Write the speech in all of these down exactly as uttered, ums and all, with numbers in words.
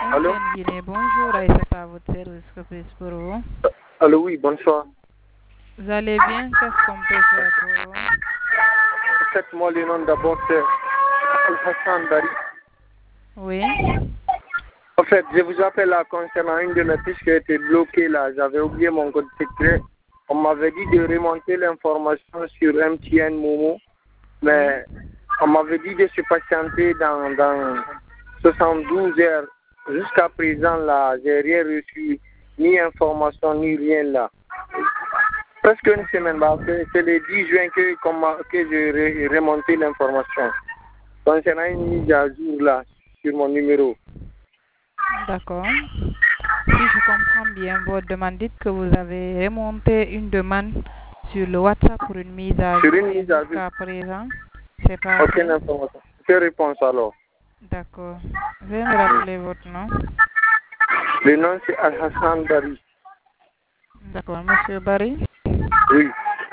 Allô? Ancienne Guinée. Bonjour, Aïssata, à votre service, que puis pour vous? Allô, oui, bonsoir. Vous allez bien? Qu'est-ce qu'on peut faire pour vous? En fait, moi, le nom d'abord, c'est Al-Hassan Bari. Oui. En fait, je vous appelle là concernant une de mes pistes qui a été bloquée là. J'avais oublié mon code secret. On m'avait dit de remonter l'information sur M T N Momo. Mais on m'avait dit de se patienter dans, dans soixante-douze heures. Jusqu'à présent, là, j'ai rien reçu, ni information, ni rien là. Presque une semaine, bah, c'est c'est le dix juin que, que j'ai remonté l'information. Concernant une mise à jour là, sur mon numéro. D'accord. Si je comprends bien votre demande, dites que vous avez remonté une demande sur le WhatsApp pour une mise à Sur jour. une mise à jour. Jusqu'à présent, c'est pas Aucune fait. information. Quelle réponse alors? D'accord. Veuillez me rappeler votre nom. Le nom c'est Al-Hassan Bari. D'accord, Monsieur Barry. Oui.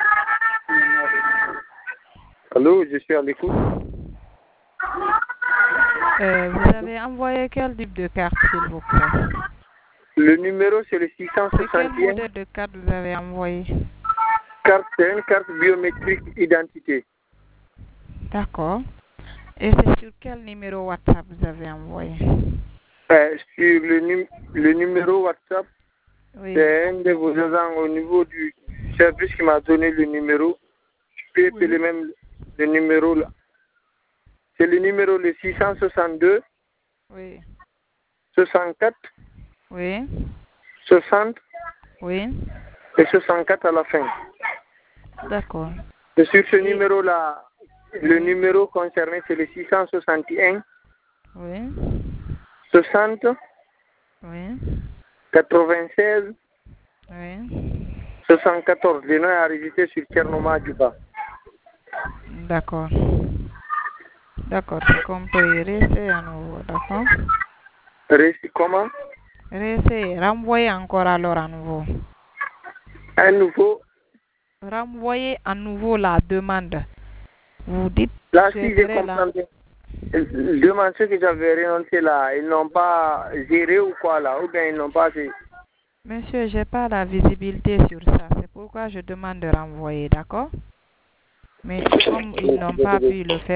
Allô, je suis à l'écoute. Euh, vous avez envoyé quel type de carte, s'il vous plaît? Le numéro c'est le six cent C'est quel soixante et un. modèle de carte vous avez envoyé? Carte, c'est une carte biométrique identité. D'accord. Et c'est sur quel numéro WhatsApp vous avez envoyé? Euh, sur le, num le numéro WhatsApp, Oui. c'est un de vos agents au niveau du service qui m'a donné le numéro. Je peux appeler Oui. même le numéro là. C'est le numéro le six cent soixante-deux, Oui. soixante-quatre, Oui. soixante Oui. et soixante-quatre à la fin. D'accord. Et sur ce Et... numéro-là, le oui. numéro concerné, c'est le six cent soixante et un, Oui. soixante, Oui. quatre-vingt-seize, Oui. soixante-quatorze. Le nom est enregistré sur Tchernoma Duba. D'accord. D'accord, c'est compris. Restez à nouveau, d'accord? Récit comment? Restez. Renvoyez encore alors à nouveau. Un nouveau. Renvoyez à nouveau la demande. Vous dites, Là, je si je serai là. comprends bien, demande ceux que j'avais renoncé là, ils n'ont pas géré ou quoi là, ou bien ils n'ont pas fait. Monsieur, j'ai pas la visibilité sur ça. C'est pourquoi je demande de renvoyer, d'accord? Mais comme ils n'ont pas pu le faire,